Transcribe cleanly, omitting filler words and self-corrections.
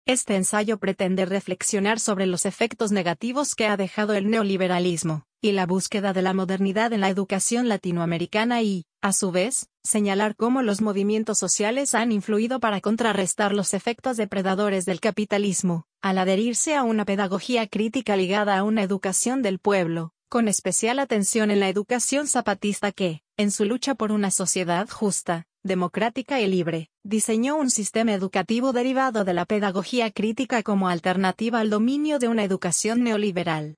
Este ensayo pretende reflexionar sobre los efectos negativos que ha dejado el neoliberalismo, y la búsqueda de la modernidad en la educación latinoamericana y, a su vez, señalar cómo los movimientos sociales han influido para contrarrestar los efectos depredadores del capitalismo, al adherirse a una pedagogía crítica ligada a una educación del pueblo, con especial atención en la educación zapatista que, en su lucha por una sociedad justa, democrática y libre, diseñó un sistema educativo derivado de la pedagogía crítica como alternativa al dominio de una educación neoliberal.